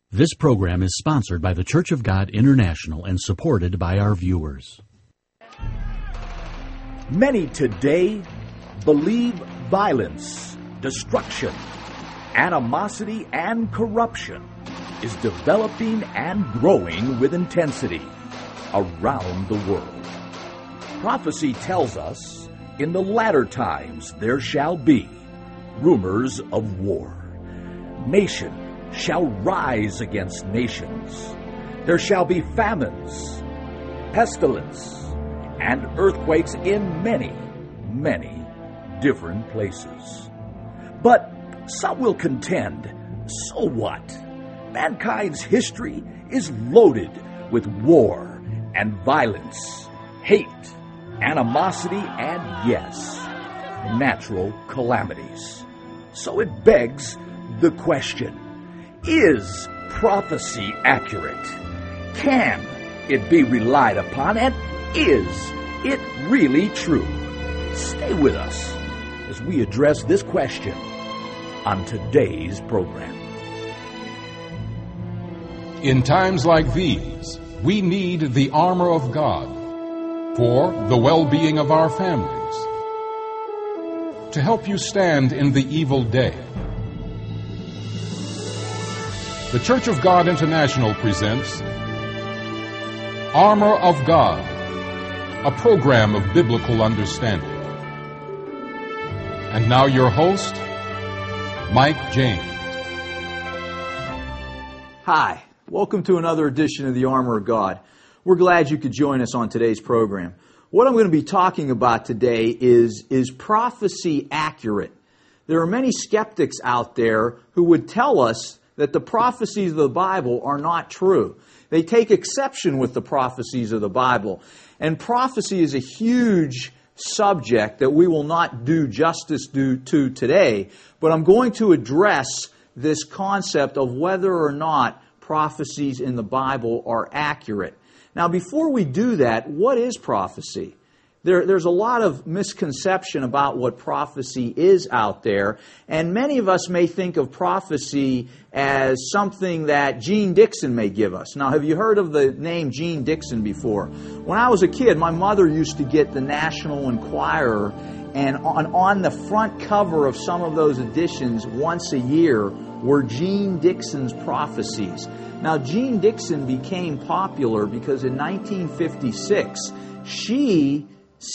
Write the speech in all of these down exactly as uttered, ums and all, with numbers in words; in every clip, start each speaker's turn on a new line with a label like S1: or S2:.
S1: This program is sponsored by the Church of God International and supported by our viewers.
S2: Many today believe violence, destruction, animosity, and corruption is developing and growing with intensity around the world. Prophecy tells us in the latter times there shall be rumors of war. Nation shall rise against nations. There shall be famines, pestilence, and earthquakes in many, many different places. But some will contend, so what? Mankind's history is loaded with war and violence, hate, animosity, and yes, natural calamities. So it begs the question, is prophecy accurate? Can it be relied upon? And is it really true? Stay with us as we address this question on today's program.
S3: In times like these, we need the armor of God for the well-being of our families, to help you stand in the evil day. The Church of God International presents Armor of God, a program of biblical understanding. And now your host, Mike James.
S4: Hi, welcome to another edition of the Armor of God. We're glad you could join us on today's program. What I'm going to be talking about today is, is prophecy accurate? There are many skeptics out there who would tell us that the prophecies of the Bible are not true. They take exception with the prophecies of the Bible. And prophecy is a huge subject that we will not do justice to today, but I'm going to address this concept of whether or not prophecies in the Bible are accurate. Now, before we do that, what is prophecy? There, there's a lot of misconception about what prophecy is out there, and many of us may think of prophecy as something that Gene Dixon may give us. Now, have you heard of the name Gene Dixon before? When I was a kid, my mother used to get the National Enquirer, and on, on the front cover of some of those editions once a year were Gene Dixon's prophecies. Now, Gene Dixon became popular because in nineteen fifty-six, she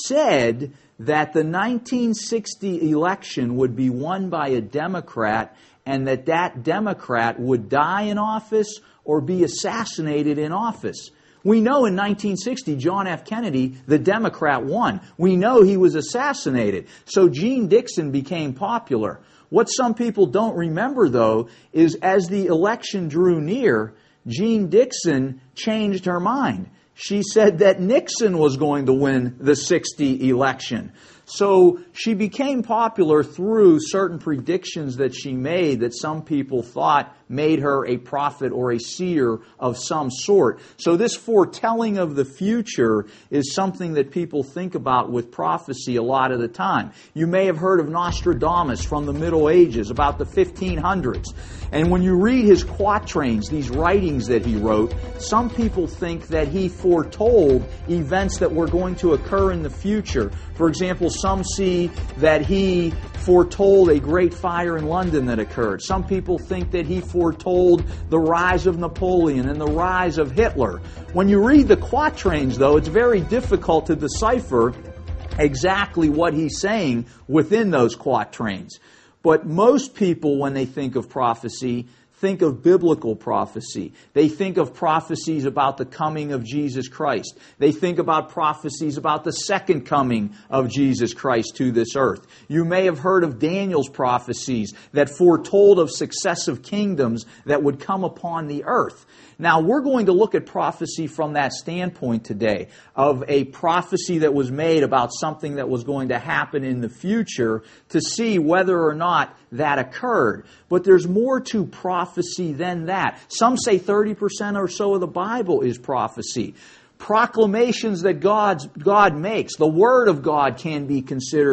S4: said that the nineteen sixty election would be won by a Democrat and that that Democrat would die in office or be assassinated in office. We know in nineteen sixty, John F. Kennedy, the Democrat, won. We know he was assassinated. So Gene Dixon became popular. What some people don't remember, though, is as the election drew near, Gene Dixon changed her mind. She said that Nixon was going to win the sixty election. So she became popular through certain predictions that she made that some people thought made her a prophet or a seer of some sort. So this foretelling of the future is something that people think about with prophecy a lot of the time. You may have heard of Nostradamus from the Middle Ages, about the fifteen hundreds. And when you read his quatrains, these writings that he wrote, some people think that he foretold events that were going to occur in the future. For example, some see that he foretold a great fire in London that occurred. Some people think that he foretold the rise of Napoleon and the rise of Hitler. When you read the quatrains, though, it's very difficult to decipher exactly what he's saying within those quatrains. But most people, when they think of prophecy, think of biblical prophecy. They think of prophecies about the coming of Jesus Christ. They think about prophecies about the second coming of Jesus Christ to this earth. You may have heard of Daniel's prophecies that foretold of successive kingdoms that would come upon the earth. Now, we're going to look at prophecy from that standpoint today, of a prophecy that was made about something that was going to happen in the future to see whether or not that occurred. But there's more to prophecy than that. Some say thirty percent or so of the Bible is prophecy. Proclamations that God's, God makes, the Word of God can be considered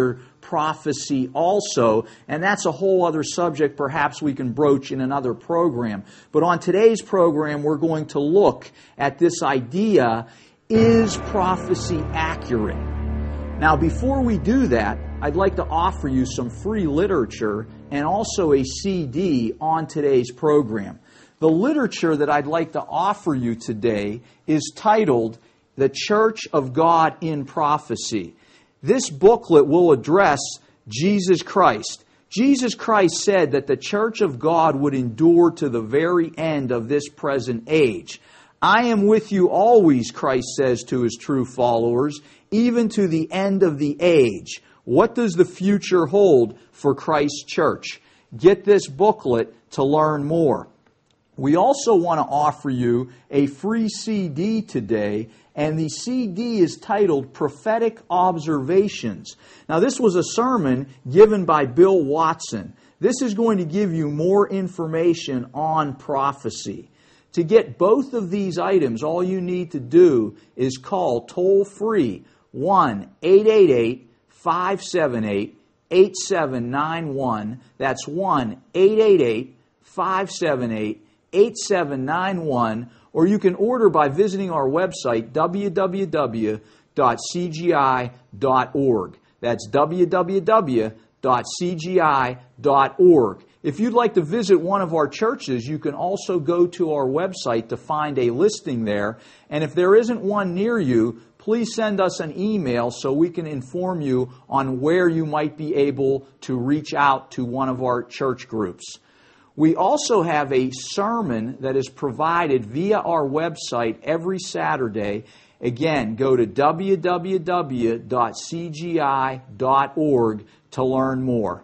S4: prophecy also, and that's a whole other subject perhaps we can broach in another program. But on today's program, we're going to look at this idea, is prophecy accurate? Now, before we do that, I'd like to offer you some free literature and also a C D on today's program. The literature that I'd like to offer you today is titled The Church of God in Prophecy. This booklet will address Jesus Christ. Jesus Christ said that the church of God would endure to the very end of this present age. I am with you always, Christ says to His true followers, even to the end of the age. What does the future hold for Christ's church? Get this booklet to learn more. We also want to offer you a free C D today, and the C D is titled Prophetic Observations. Now, this was a sermon given by Bill Watson. This is going to give you more information on prophecy. To get both of these items, all you need to do is call toll-free one eight eight eight, five seven eight, eight seven nine one. That's one eight eight eight, five seven eight, eight seven nine one, or you can order by visiting our website, w w w dot c g i dot org. That's w w w dot c g i dot org. If you'd like to visit one of our churches, you can also go to our website to find a listing there. And if there isn't one near you, please send us an email so we can inform you on where you might be able to reach out to one of our church groups. We also have a sermon that is provided via our website every Saturday. Again, go to w w w dot c g i dot org to learn more.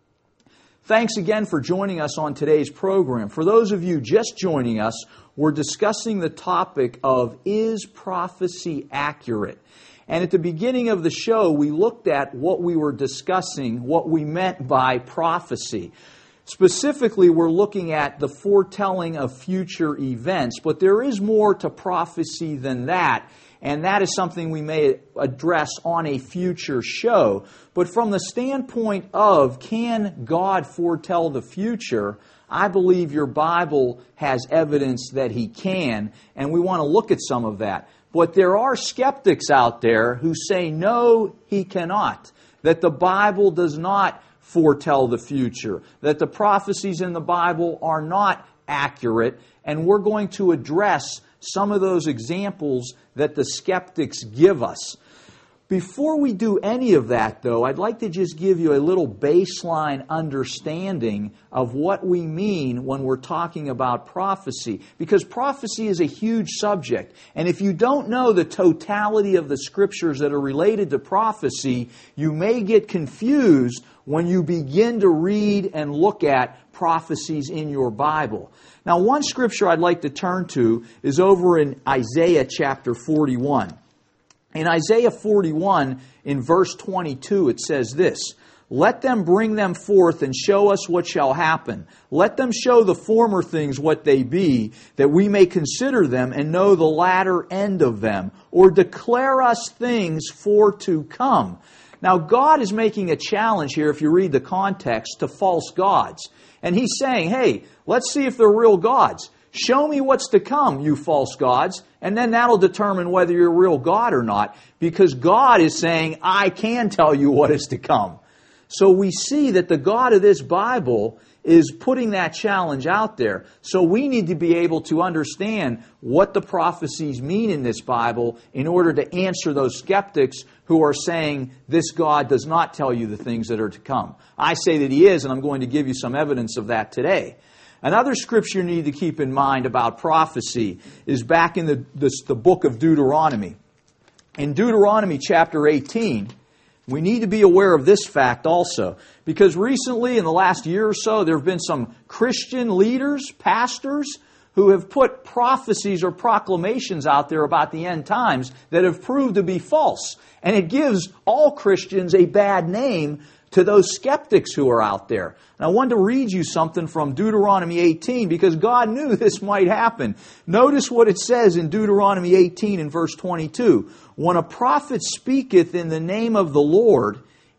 S4: Thanks again for joining us on today's program. For those of you just joining us, we're discussing the topic of, is prophecy accurate? And at the beginning of the show, we looked at what we were discussing, what we meant by prophecy. Specifically, we're looking at the foretelling of future events, but there is more to prophecy than that, and that is something we may address on a future show. But from the standpoint of, can God foretell the future? I believe your Bible has evidence that He can, and we want to look at some of that. But there are skeptics out there who say, no, He cannot, that the Bible does not foretell the future, that the prophecies in the Bible are not accurate, and we're going to address some of those examples that the skeptics give us. Before we do any of that, though, I'd like to just give you a little baseline understanding of what we mean when we're talking about prophecy, because prophecy is a huge subject, and if you don't know the totality of the scriptures that are related to prophecy, you may get confused when you begin to read and look at prophecies in your Bible. Now, one scripture I'd like to turn to is over in Isaiah chapter forty-one. In Isaiah forty-one, in verse twenty-two, it says this, "Let them bring them forth and show us what shall happen. Let them show the former things what they be, that we may consider them and know the latter end of them, or declare us things for to come." Now, God is making a challenge here, if you read the context, to false gods. And He's saying, hey, let's see if they're real gods. Show me what's to come, you false gods, and then that'll determine whether you're a real God or not, because God is saying, I can tell you what is to come. So we see that the God of this Bible is putting that challenge out there. So we need to be able to understand what the prophecies mean in this Bible in order to answer those skeptics who are saying this God does not tell you the things that are to come. I say that He is, and I'm going to give you some evidence of that today. Another scripture you need to keep in mind about prophecy is back in the, the, the book of Deuteronomy. In Deuteronomy chapter eighteen, we need to be aware of this fact also, because recently, in the last year or so, there have been some Christian leaders, pastors, who have put prophecies or proclamations out there about the end times that have proved to be false. And it gives all Christians a bad name to those skeptics who are out there. And I wanted to read you something from Deuteronomy eighteen, because God knew this might happen. Notice what it says in Deuteronomy eighteen in verse twenty-two. "When a prophet speaketh in the name of the Lord,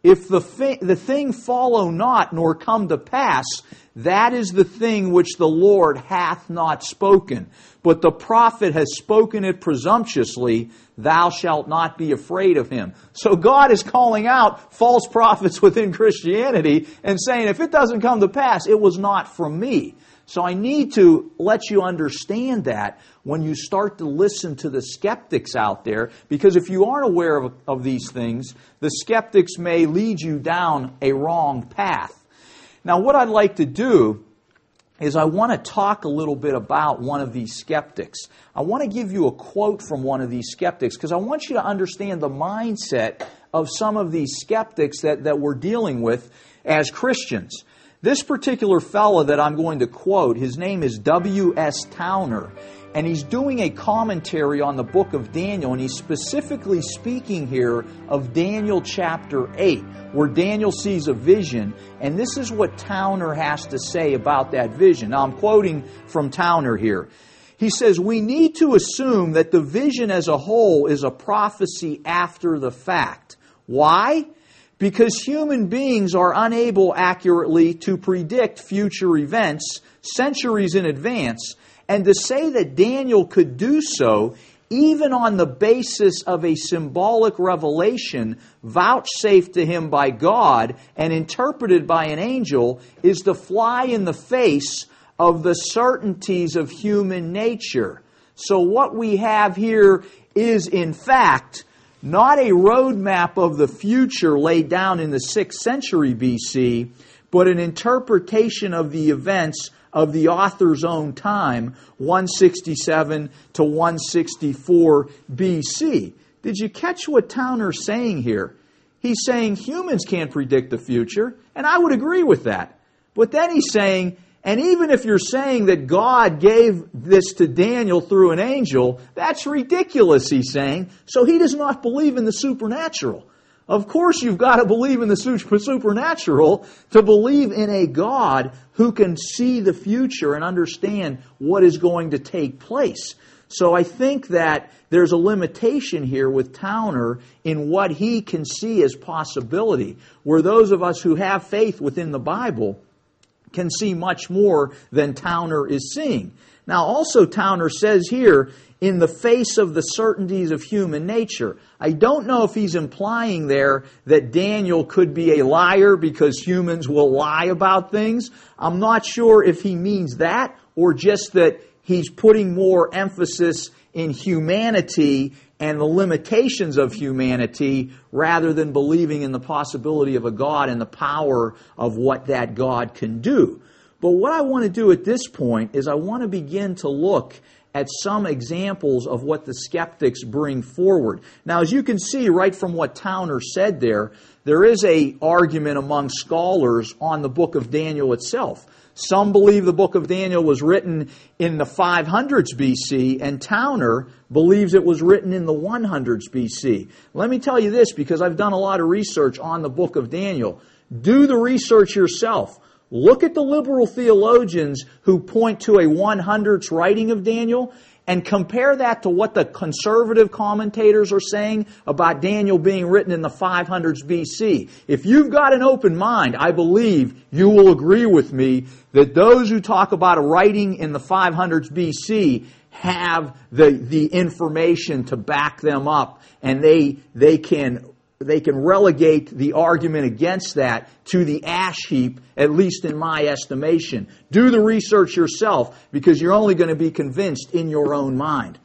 S4: If the, thi- the thing follow not, nor come to pass, that is the thing which the Lord hath not spoken. But the prophet has spoken it presumptuously, thou shalt not be afraid of him. So God is calling out false prophets within Christianity and saying, if it doesn't come to pass, it was not from me. So I need to let you understand that when you start to listen to the skeptics out there, because if you aren't aware of, of these things, the skeptics may lead you down a wrong path. Now, what I'd like to do is I want to talk a little bit about one of these skeptics. I want to give you a quote from one of these skeptics because I want you to understand the mindset of some of these skeptics that, that we're dealing with as Christians. This particular fellow that I'm going to quote, his name is W S Towner, and he's doing a commentary on the book of Daniel, and he's specifically speaking here of Daniel chapter eight, where Daniel sees a vision, and this is what Towner has to say about that vision. Now, I'm quoting from Towner here. He says, we need to assume that the vision as a whole is a prophecy after the fact. Why? Because human beings are unable accurately to predict future events centuries in advance, and to say that Daniel could do so even on the basis of a symbolic revelation vouchsafed to him by God and interpreted by an angel is to fly in the face of the certainties of human nature. So what we have here is, in fact, not a roadmap of the future laid down in the sixth century B C, but an interpretation of the events of the author's own time, one sixty-seven to one sixty-four B C. Did you catch what Towner's saying here? He's saying humans can't predict the future, and I would agree with that. But then he's saying, and even if you're saying that God gave this to Daniel through an angel, that's ridiculous, he's saying. So he does not believe in the supernatural. Of course you've got to believe in the supernatural to believe in a God who can see the future and understand what is going to take place. So I think that there's a limitation here with Towner in what he can see as possibility, where those of us who have faith within the Bible can see much more than Towner is seeing. Now also Towner says here, in the face of the certainties of human nature. I don't know if he's implying there that Daniel could be a liar because humans will lie about things. I'm not sure if he means that or just that he's putting more emphasis in humanity and the limitations of humanity rather than believing in the possibility of a God and the power of what that God can do. But what I want to do at this point is I want to begin to look at some examples of what the skeptics bring forward. Now, as you can see right from what Towner said there, there is an argument among scholars on the book of Daniel itself. Some believe the book of Daniel was written in the five hundreds B C, and Towner believes it was written in the one hundreds B C. Let me tell you this, because I've done a lot of research on the book of Daniel. Do the research yourself. Look at the liberal theologians who point to a one hundredths writing of Daniel and compare that to what the conservative commentators are saying about Daniel being written in the five hundreds B C. If you've got an open mind, I believe you will agree with me that those who talk about a writing in the five hundreds B C have the, the information to back them up, and they, they can They can relegate the argument against that to the ash heap, at least in my estimation. Do the research yourself, because you're only going to be convinced in your own mind.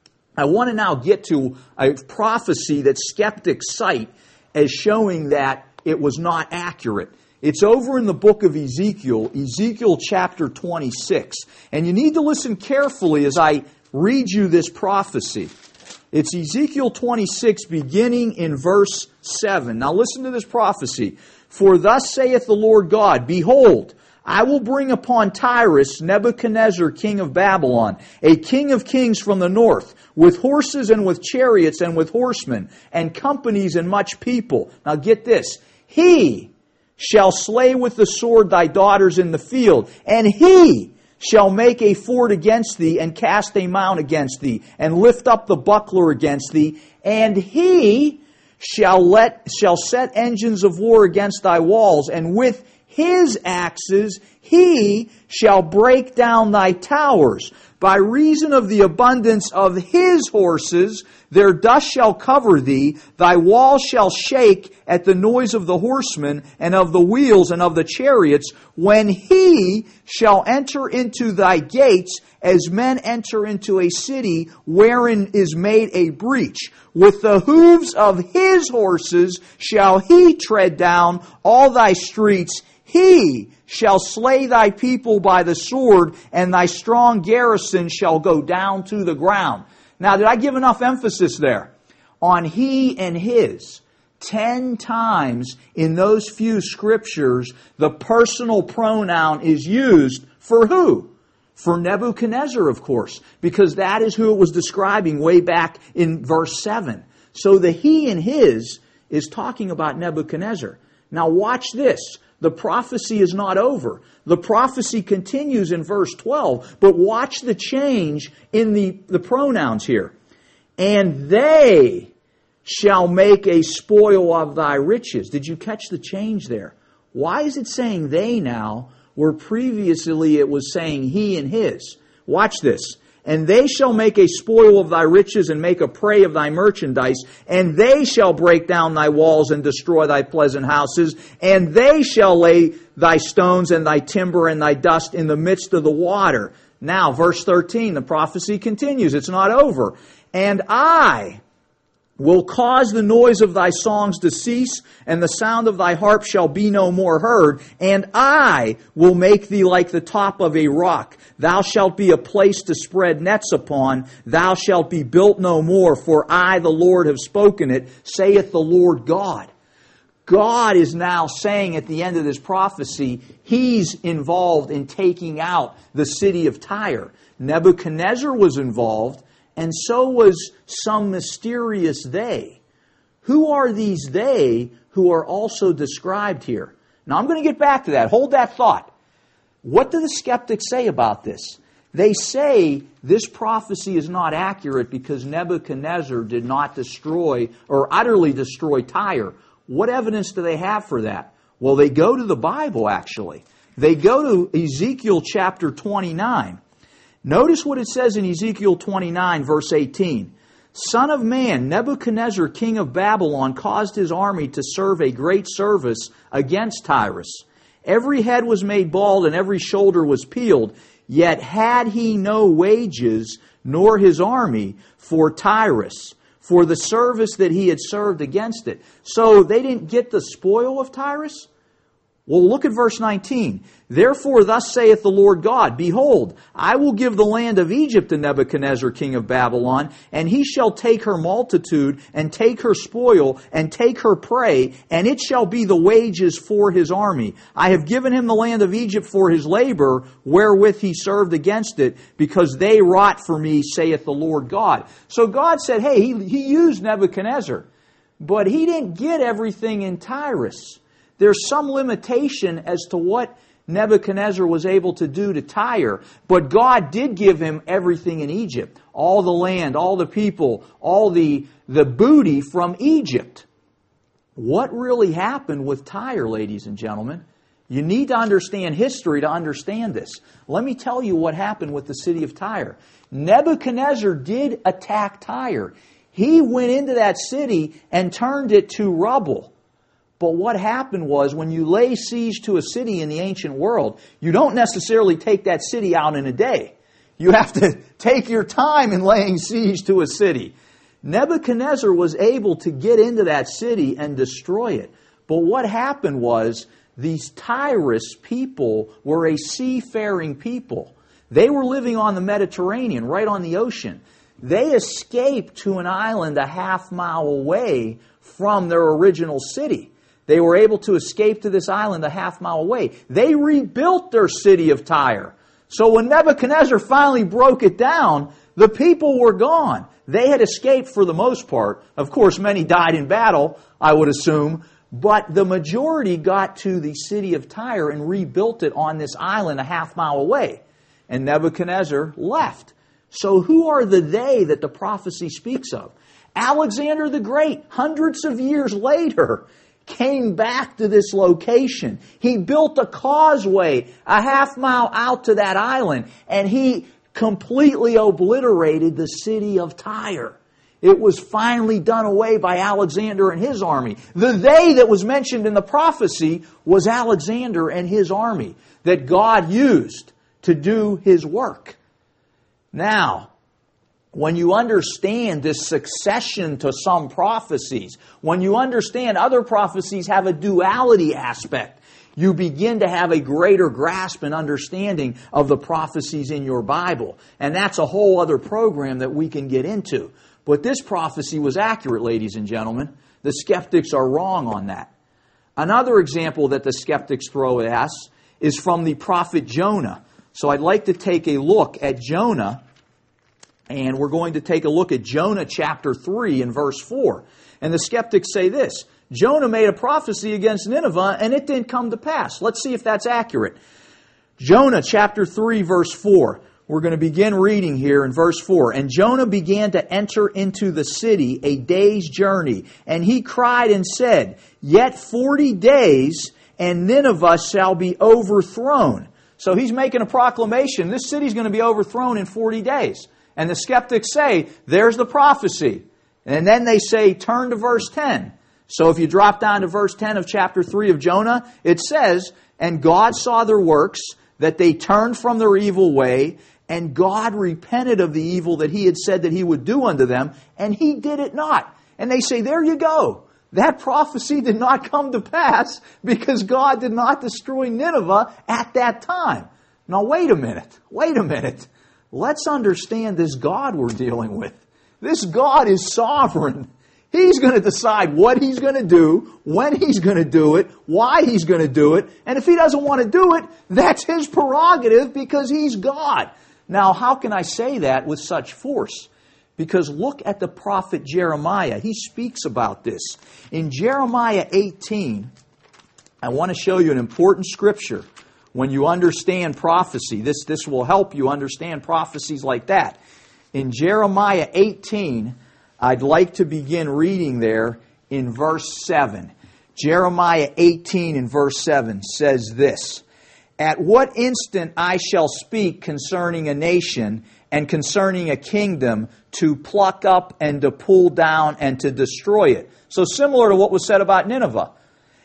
S4: I want to now get to a prophecy that skeptics cite as showing that it was not accurate. It's over in the book of Ezekiel, Ezekiel chapter twenty-six. And you need to listen carefully as I read you this prophecy. It's Ezekiel twenty-six, beginning in verse seven. Now listen to this prophecy. For thus saith the Lord God, Behold, I will bring upon Tyrus Nebuchadnezzar, king of Babylon, a king of kings from the north, with horses and with chariots and with horsemen, and companies and much people. Now get this. He shall slay with the sword thy daughters in the field, and he shall make a fort against thee, and cast a mount against thee, and lift up the buckler against thee, and he shall let shall set engines of war against thy walls, and with his axes he shall break down thy towers. By reason of the abundance of his horses, their dust shall cover thee. Thy walls shall shake at the noise of the horsemen, and of the wheels, and of the chariots, when he shall enter into thy gates, as men enter into a city wherein is made a breach. With the hooves of his horses shall he tread down all thy streets. He shall slay thy people by the sword, and thy strong garrison shall go down to the ground. Now, did I give enough emphasis there? On he and his. Ten times in those few scriptures, the personal pronoun is used for who? For Nebuchadnezzar, of course, because that is who it was describing way back in verse seven. So the he and his is talking about Nebuchadnezzar. Now watch this. The prophecy is not over. The prophecy continues in verse twelve, but watch the change in the, the pronouns here. And they shall make a spoil of thy riches. Did you catch the change there? Why is it saying they now, where previously it was saying he and his? Watch this. And they shall make a spoil of thy riches, and make a prey of thy merchandise, and they shall break down thy walls and destroy thy pleasant houses, and they shall lay thy stones and thy timber and thy dust in the midst of the water. Now, verse thirteen, the prophecy continues. It's not over. And I will cause the noise of thy songs to cease, and the sound of thy harp shall be no more heard. And I will make thee like the top of a rock. Thou shalt be a place to spread nets upon. Thou shalt be built no more, for I, the Lord, have spoken it, saith the Lord God. God is now saying at the end of this prophecy, He's involved in taking out the city of Tyre. Nebuchadnezzar was involved, and so was some mysterious they. Who are these they who are also described here? Now I'm going to get back to that. Hold that thought. What do the skeptics say about this? They say this prophecy is not accurate because Nebuchadnezzar did not destroy or utterly destroy Tyre. What evidence do they have for that? Well, they go to the Bible, actually. They go to Ezekiel chapter twenty-nine. Notice what it says in Ezekiel twenty-nine, verse eighteen. Son of man, Nebuchadnezzar, king of Babylon, caused his army to serve a great service against Tyrus. Every head was made bald and every shoulder was peeled. Yet had he no wages, nor his army, for Tyrus, for the service that he had served against it. So they didn't get the spoil of Tyrus? Well, look at verse nineteen. Therefore, thus saith the Lord God, Behold, I will give the land of Egypt to Nebuchadnezzar, king of Babylon, and he shall take her multitude, and take her spoil, and take her prey, and it shall be the wages for his army. I have given him the land of Egypt for his labor, wherewith he served against it, because they wrought for me, saith the Lord God. So God said, hey, he, he used Nebuchadnezzar, but he didn't get everything in Tyrus. There's some limitation as to what Nebuchadnezzar was able to do to Tyre, but God did give him everything in Egypt. All the land, all the people, all the, the booty from Egypt. What really happened with Tyre, ladies and gentlemen? You need to understand history to understand this. Let me tell you what happened with the city of Tyre. Nebuchadnezzar did attack Tyre. He went into that city and turned it to rubble. But what happened was, when you lay siege to a city in the ancient world, you don't necessarily take that city out in a day. You have to take your time in laying siege to a city. Nebuchadnezzar was able to get into that city and destroy it. But what happened was, these Tyrus people were a seafaring people. They were living on the Mediterranean, right on the ocean. They escaped to an island a half mile away from their original city. They were able to escape to this island a half mile away. They rebuilt their city of Tyre. So when Nebuchadnezzar finally broke it down, the people were gone. They had escaped for the most part. Of course, many died in battle, I would assume. But the majority got to the city of Tyre and rebuilt it on this island a half mile away. And Nebuchadnezzar left. So who are the they that the prophecy speaks of? Alexander the Great, hundreds of years later, came back to this location. He built a causeway a half mile out to that island, and he completely obliterated the city of Tyre. It was finally done away by Alexander and his army. The they that was mentioned in the prophecy was Alexander and his army that God used to do His work. Now, when you understand this succession to some prophecies, when you understand other prophecies have a duality aspect, you begin to have a greater grasp and understanding of the prophecies in your Bible. And that's a whole other program that we can get into. But this prophecy was accurate, ladies and gentlemen. The skeptics are wrong on that. Another example that the skeptics throw at us is from the prophet Jonah. So I'd like to take a look at Jonah, and we're going to take a look at Jonah chapter three and verse four. And the skeptics say this: Jonah made a prophecy against Nineveh and it didn't come to pass. Let's see if that's accurate. Jonah chapter three verse four. We're going to begin reading here in verse four. And Jonah began to enter into the city a day's journey. And he cried and said, Yet forty days and Nineveh shall be overthrown. So he's making a proclamation. This city's going to be overthrown in forty days. And the skeptics say, there's the prophecy. And then they say, turn to verse ten. So if you drop down to verse ten of chapter three of Jonah, it says, And God saw their works, that they turned from their evil way, and God repented of the evil that He had said that He would do unto them, and He did it not. And they say, there you go. That prophecy did not come to pass because God did not destroy Nineveh at that time. Now wait a minute. Wait a minute. Let's understand this God we're dealing with. This God is sovereign. He's going to decide what He's going to do, when He's going to do it, why He's going to do it. And if He doesn't want to do it, that's His prerogative because He's God. Now, how can I say that with such force? Because look at the prophet Jeremiah. He speaks about this. In Jeremiah eighteen, I want to show you an important scripture. When you understand prophecy, this, this will help you understand prophecies like that. In Jeremiah eighteen, I'd like to begin reading there in verse seven. Jeremiah eighteen in verse seven says this: At what instant I shall speak concerning a nation and concerning a kingdom to pluck up and to pull down and to destroy it. So similar to what was said about Nineveh.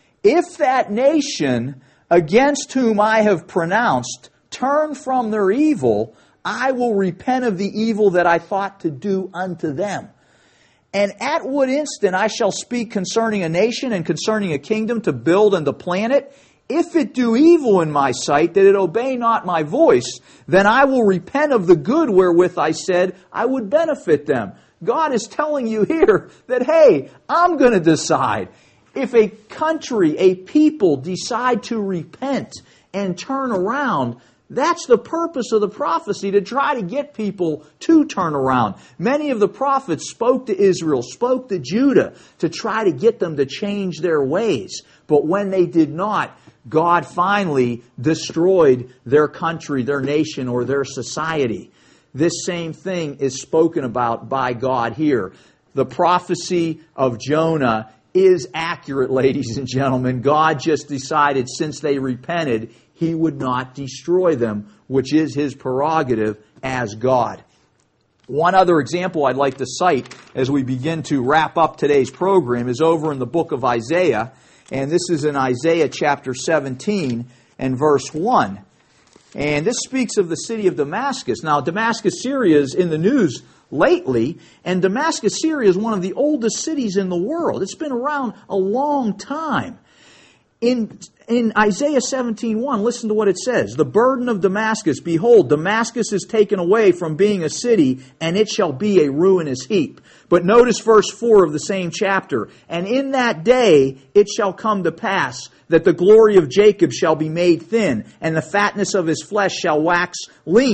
S4: If that nation against whom I have pronounced turn from their evil, I will repent of the evil that I thought to do unto them. And at what instant I shall speak concerning a nation and concerning a kingdom to build and to plant it, if it do evil in my sight, that it obey not my voice, then I will repent of the good wherewith I said I would benefit them. God is telling you here that, hey, I'm going to decide. If a country, a people decide to repent and turn around, that's the purpose of the prophecy, to try to get people to turn around. Many of the prophets spoke to Israel, spoke to Judah, to try to get them to change their ways. But when they did not, God finally destroyed their country, their nation, or their society. This same thing is spoken about by God here. The prophecy of Jonah is accurate, ladies and gentlemen. God just decided since they repented, He would not destroy them, which is His prerogative as God. One other example I'd like to cite as we begin to wrap up today's program is over in the book of Isaiah. And this is in Isaiah chapter seventeen and verse one. And this speaks of the city of Damascus. Now, Damascus, Syria is in the news lately, and Damascus, Syria is one of the oldest cities in the world. It's been around a long time. In, in Isaiah seventeen one, listen to what it says. The burden of Damascus, behold, Damascus is taken away from being a city, and it shall be a ruinous heap. But notice verse four of the same chapter. And in that day it shall come to pass that the glory of Jacob shall be made thin, and the fatness of his flesh shall wax lean.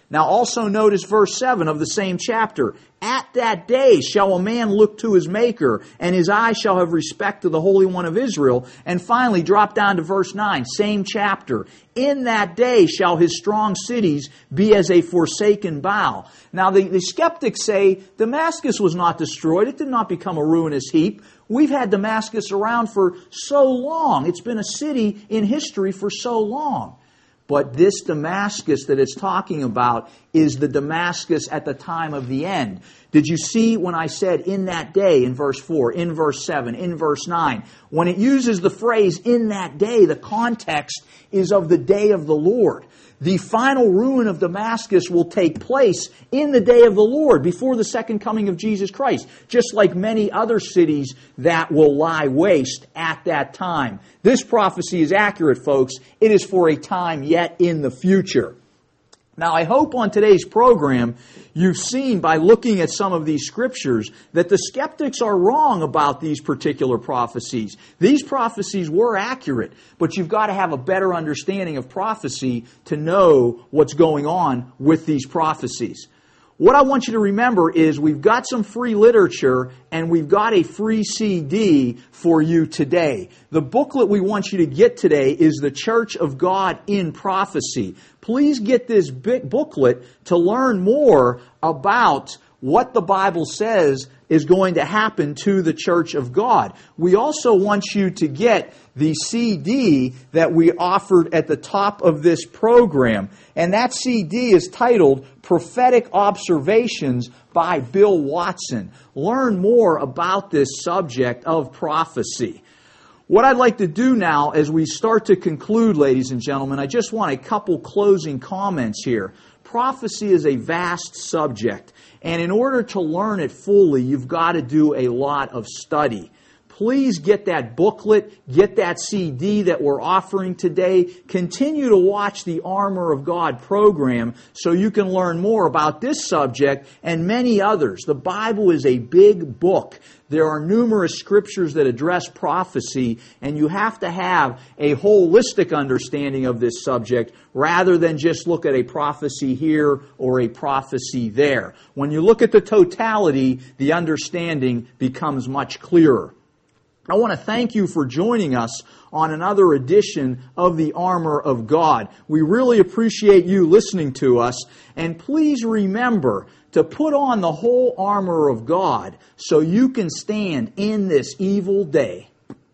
S4: Now also notice verse seven of the same chapter. At that day shall a man look to his Maker, and his eyes shall have respect to the Holy One of Israel. And finally, drop down to verse nine, same chapter. In that day shall his strong cities be as a forsaken bough. Now the, the skeptics say Damascus was not destroyed. It did not become a ruinous heap. We've had Damascus around for so long. It's been a city in history for so long. But this Damascus that it's talking about is the Damascus at the time of the end. Did you see when I said in that day in verse four, in verse seven, in verse nine? When it uses the phrase in that day, the context is of the day of the Lord. The final ruin of Damascus will take place in the day of the Lord, before the second coming of Jesus Christ, just like many other cities that will lie waste at that time. This prophecy is accurate, folks. It is for a time yet in the future. Now, I hope on today's program you've seen by looking at some of these scriptures that the skeptics are wrong about these particular prophecies. These prophecies were accurate, but you've got to have a better understanding of prophecy to know what's going on with these prophecies. What I want you to remember is we've got some free literature and we've got a free C D for you today. The booklet we want you to get today is The Church of God in Prophecy. Please get this booklet to learn more about what the Bible says is going to happen to the Church of God. We also want you to get the C D that we offered at the top of this program. And that C D is titled Prophetic Observations by Bill Watson. Learn more about this subject of prophecy. What I'd like to do now as we start to conclude, ladies and gentlemen, I just want a couple closing comments here. Prophecy is a vast subject, and in order to learn it fully, you've got to do a lot of study. Please get that booklet, get that C D that we're offering today. Continue to watch the Armor of God program so you can learn more about this subject and many others. The Bible is a big book. There are numerous scriptures that address prophecy, and you have to have a holistic understanding of this subject rather than just look at a prophecy here or a prophecy there. When you look at the totality, the understanding becomes much clearer. I want to thank you for joining us on another edition of the Armor of God. We really appreciate you listening to us. And please remember to put on the whole armor of God so you can stand in this evil day.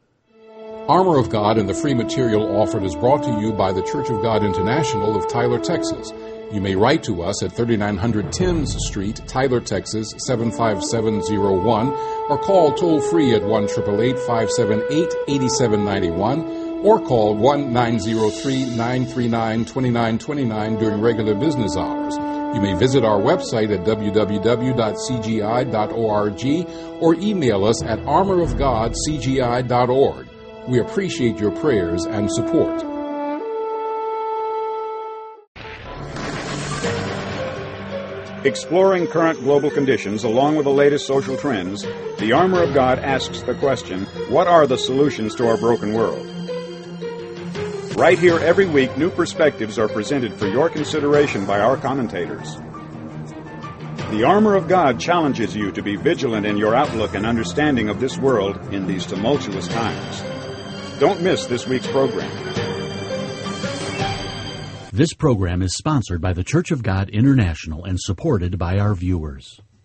S3: Armor of God and the free material offered is brought to you by the Church of God International of Tyler, Texas. You may write to us at thirty-nine hundred Thames Street, Tyler, Texas, seven five seven zero one, or call toll-free at one eight eight eight, five seven eight, eight seven nine one, or call one nine zero three, nine three nine, two nine two nine during regular business hours. You may visit our website at w w w dot c g i dot org or email us at armor of god c g i dot org. We appreciate your prayers and support.
S5: Exploring current global conditions along with the latest social trends, the Armor of God asks the question, what are the solutions to our broken world? Right here every week, new perspectives are presented for your consideration by our commentators. The Armor of God challenges you to be vigilant in your outlook and understanding of this world in these tumultuous times. Don't miss this week's program.
S1: This program is sponsored by the Church of God International and supported by our viewers.